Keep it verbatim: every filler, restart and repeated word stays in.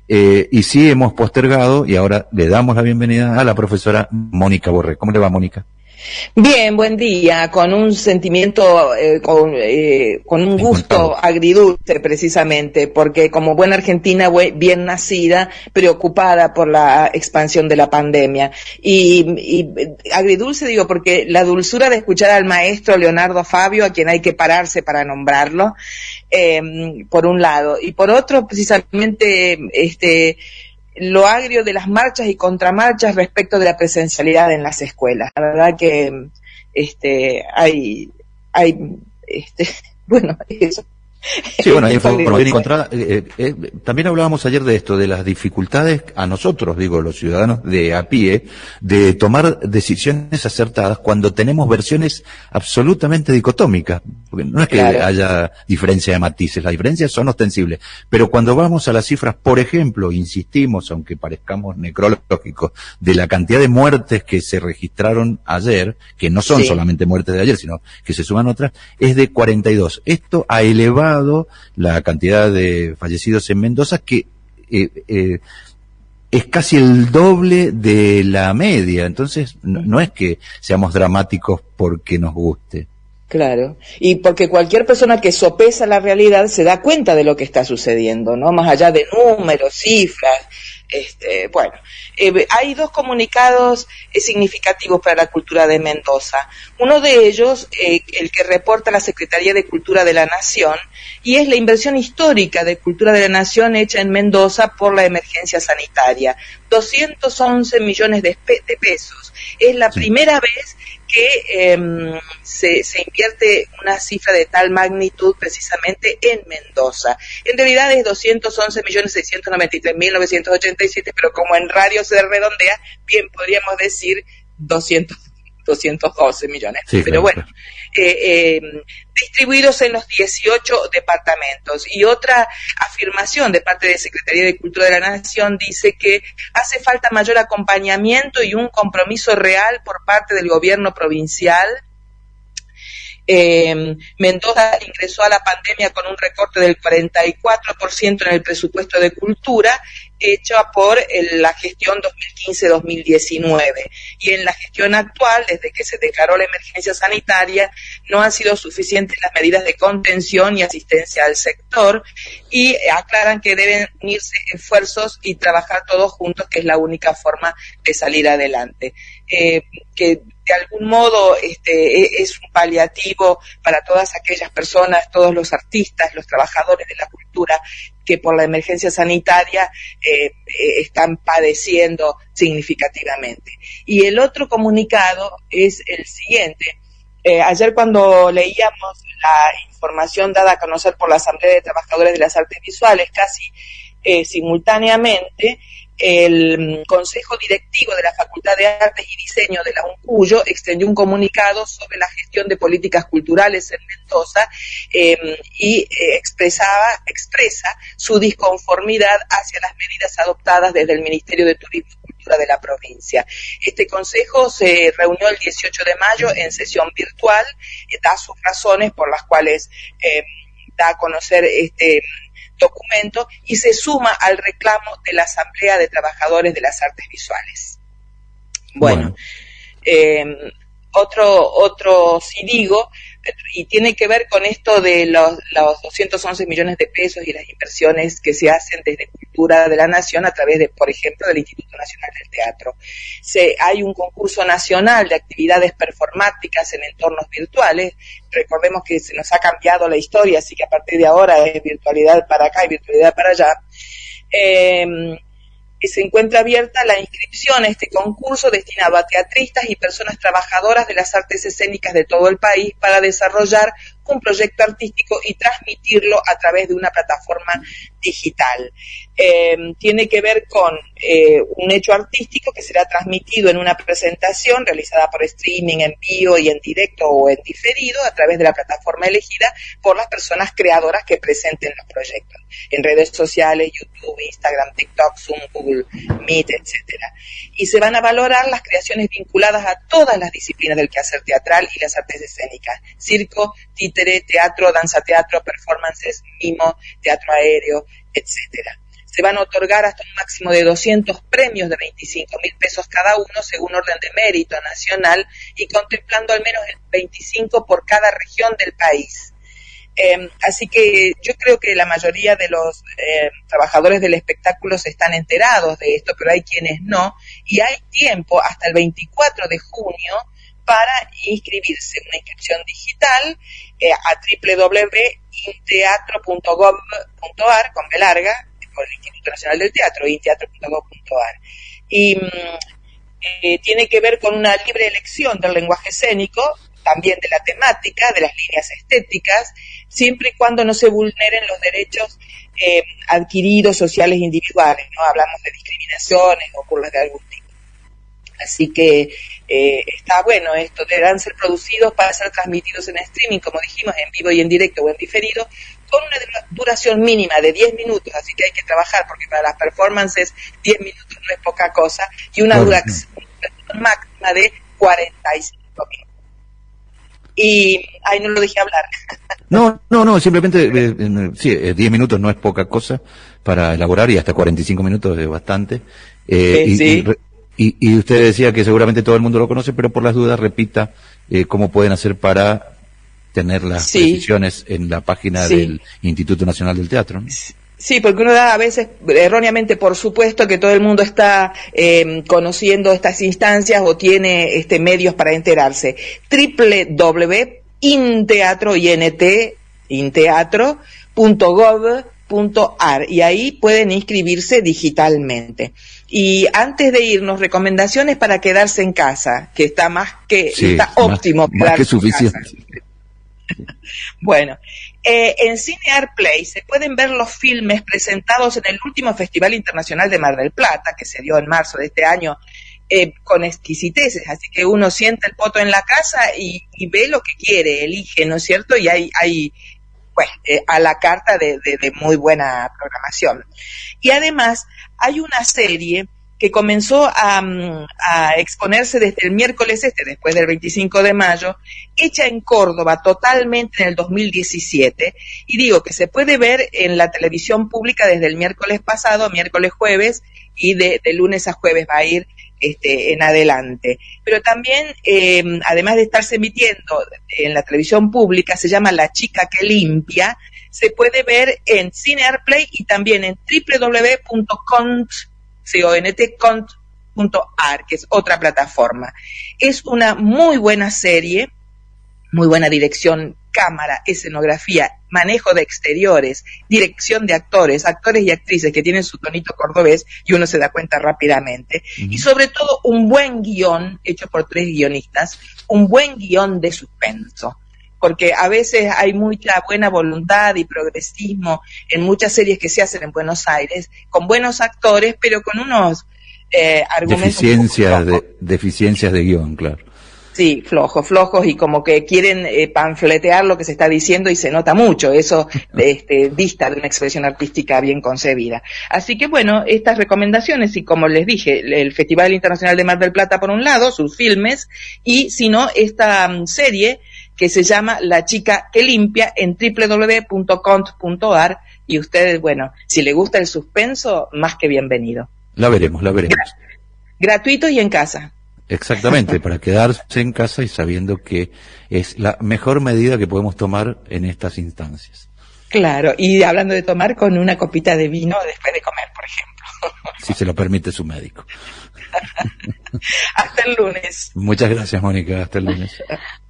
Eh, y sí hemos postergado, y ahora le damos la bienvenida a la profesora Mónica Borré. ¿Cómo le va, Mónica? Bien, buen día, con un sentimiento, eh, con, eh, con un gusto agridulce precisamente, porque como buena argentina bien nacida, preocupada por la expansión de la pandemia. Y, y agridulce digo porque la dulzura de escuchar al maestro Leonardo Fabio, a quien hay que pararse para nombrarlo, eh, por un lado, y por otro precisamente este lo agrio de las marchas y contramarchas respecto de la presencialidad en las escuelas. La verdad que este hay hay este bueno, eso. Sí, bueno, hay información encontrada. Eh, eh, también hablábamos ayer de esto, de las dificultades a nosotros, digo, los ciudadanos de a pie, de tomar decisiones acertadas cuando tenemos versiones absolutamente dicotómicas. Porque no es que claro. haya diferencia de matices, las diferencias son ostensibles. Pero cuando vamos a las cifras, por ejemplo, insistimos, aunque parezcamos necrológicos, de la cantidad de muertes que se registraron ayer, que no son sí. solamente muertes de ayer, sino que se suman otras, es de cuarenta y dos. Esto ha elevado la cantidad de fallecidos en Mendoza, que eh, eh, es casi el doble de la media. Entonces, no, no es que seamos dramáticos porque nos guste. Claro, y porque cualquier persona que sopesa la realidad se da cuenta de lo que está sucediendo, ¿no? Más allá de números, cifras, este, bueno, eh, hay dos comunicados eh, significativos para la cultura de Mendoza. Uno de ellos, eh, el que reporta la Secretaría de Cultura de la Nación, y es la inversión histórica de Cultura de la Nación hecha en Mendoza por la emergencia sanitaria. doscientos once millones de, de pesos. Es la sí. primera vez que eh, se, se invierte una cifra de tal magnitud precisamente en Mendoza. En realidad es doscientos once millones seiscientos noventa y tres mil novecientos ochenta y siete, pero como en radio se redondea, bien podríamos decir doscientos, doscientos doce millones. Sí, pero claro, bueno, claro. Eh, eh, distribuidos en los dieciocho departamentos. Y otra afirmación de parte de Secretaría de Cultura de la Nación dice que hace falta mayor acompañamiento y un compromiso real por parte del gobierno provincial. Eh, Mendoza ingresó a la pandemia con un recorte del cuarenta y cuatro por ciento en el presupuesto de cultura hecho por el, la gestión dos mil quince dos mil diecinueve, y en la gestión actual, desde que se declaró la emergencia sanitaria, no han sido suficientes las medidas de contención y asistencia al sector, y aclaran que deben unirse esfuerzos y trabajar todos juntos, que es la única forma de salir adelante. Eh, que de algún modo este, es un paliativo para todas aquellas personas, todos los artistas, los trabajadores de la cultura, que por la emergencia sanitaria eh, eh, están padeciendo significativamente. Y el otro comunicado es el siguiente. Eh, ayer cuando leíamos la información dada a conocer por la Asamblea de Trabajadores de las Artes Visuales, casi eh, simultáneamente, el Consejo Directivo de la Facultad de Artes y Diseño de la UNCUYO extendió un comunicado sobre la gestión de políticas culturales en Mendoza eh, y eh, expresaba, expresa su disconformidad hacia las medidas adoptadas desde el Ministerio de Turismo y Cultura de la provincia. Este consejo se reunió el dieciocho de mayo en sesión virtual, eh, da sus razones por las cuales eh, da a conocer este documento y se suma al reclamo de la Asamblea de Trabajadores de las Artes Visuales. Bueno, bueno. Eh, otro, otro sí digo, y tiene que ver con esto de los, los doscientos once millones de pesos y las inversiones que se hacen desde Cultura de la Nación a través de, por ejemplo, del Instituto Nacional del Teatro. Se, hay un concurso nacional de actividades performáticas en entornos virtuales. Recordemos que se nos ha cambiado la historia, así que a partir de ahora es virtualidad para acá y virtualidad para allá. Eh, que se encuentra abierta la inscripción a este concurso destinado a teatristas y personas trabajadoras de las artes escénicas de todo el país para desarrollar un proyecto artístico y transmitirlo a través de una plataforma digital. Eh, tiene que ver con eh, un hecho artístico que será transmitido en una presentación realizada por streaming, en vivo y en directo o en diferido a través de la plataforma elegida por las personas creadoras que presenten los proyectos en redes sociales, YouTube, Instagram, TikTok, Zoom, Google Meet, etcétera. Y se van a valorar las creaciones vinculadas a todas las disciplinas del quehacer teatral y las artes escénicas: circo, títere, teatro, danza teatro, performances, mimo, teatro aéreo, etcétera. Se van a otorgar hasta un máximo de doscientos premios de veinticinco mil pesos cada uno según orden de mérito nacional y contemplando al menos el veinticinco por cada región del país. Eh, así que yo creo que la mayoría de los eh, trabajadores del espectáculo se están enterados de esto, pero hay quienes no, y hay tiempo hasta el veinticuatro de junio para inscribirse, una inscripción digital eh, a doble u doble u doble u punto inteatro punto gov punto ar, con B larga, por el Instituto Nacional del Teatro, inteatro punto gov punto ar. Y eh, tiene que ver con una libre elección del lenguaje escénico, también de la temática, de las líneas estéticas, siempre y cuando no se vulneren los derechos eh, adquiridos sociales individuales, ¿no? Hablamos de discriminaciones o burlas de algún tipo. Así que eh, está bueno esto, deberán ser producidos para ser transmitidos en streaming, como dijimos, en vivo y en directo o en diferido, con una duración mínima de diez minutos, así que hay que trabajar, porque para las performances diez minutos no es poca cosa, y una Bueno, duración máxima de cuarenta y cinco minutos. Y, ay, no lo dejé hablar. No, no, no, simplemente, eh, eh, sí, eh, diez minutos no es poca cosa para elaborar y hasta cuarenta y cinco minutos es bastante. Eh, Eh, y, sí. y, y, y usted decía que seguramente todo el mundo lo conoce, pero por las dudas repita eh, cómo pueden hacer para tener las Sí. precisiones en la página Sí. del Instituto Nacional del Teatro, ¿no? Sí, porque uno da a veces erróneamente por supuesto que todo el mundo está eh, conociendo estas instancias o tiene este medios para enterarse. doble u doble u doble u punto inteatro, I N T, inteatro punto gov punto ar, y ahí pueden inscribirse digitalmente. Y antes de irnos, recomendaciones para quedarse en casa, que está más que, Sí, está más- óptimo más que quedarse en suficiente. casa. Bueno, eh, en Cinear Play se pueden ver los filmes presentados en el último Festival Internacional de Mar del Plata, que se dio en marzo de este año, eh, con exquisiteces, así que uno sienta el poto en la casa y, y ve lo que quiere, elige, ¿no es cierto? Y hay, hay pues, eh, a la carta de, de, de muy buena programación. Y además hay una serie que comenzó a, a exponerse desde el miércoles este, después del veinticinco de mayo, hecha en Córdoba totalmente en el dos mil diecisiete, y digo que se puede ver en la televisión pública desde el miércoles pasado, miércoles, jueves, y de, de lunes a jueves va a ir este, en adelante. Pero también, eh, además de estarse emitiendo en la televisión pública, se llama La Chica que Limpia, se puede ver en Cinear Play y también en doble u doble u doble u punto cont punto ar, que es otra plataforma. Es una muy buena serie, muy buena dirección, cámara, escenografía, manejo de exteriores, dirección de actores, actores y actrices que tienen su tonito cordobés y uno se da cuenta rápidamente. Uh-huh. Y sobre todo un buen guión hecho por tres guionistas, un buen guión de suspenso. Porque a veces hay mucha buena voluntad y progresismo en muchas series que se hacen en Buenos Aires, con buenos actores, pero con unos eh, argumentos... Deficiencias de, deficiencias de guión, claro. Sí, flojos, flojos, y como que quieren eh, panfletear lo que se está diciendo y se nota mucho, eso este, dista de una expresión artística bien concebida. Así que bueno, estas recomendaciones, y como les dije, el Festival Internacional de Mar del Plata por un lado, sus filmes, y si no, esta um, serie que se llama La Chica que Limpia en doble u doble u doble u punto cont punto ar, y ustedes, bueno, si les gusta el suspenso, más que bienvenido. La veremos, la veremos. Gra- gratuito y en casa. Exactamente, para quedarse en casa y sabiendo que es la mejor medida que podemos tomar en estas instancias. Claro, y hablando de tomar, con una copita de vino después de comer, por ejemplo. Si se lo permite su médico. Hasta el lunes. Muchas gracias, Mónica. Hasta el lunes.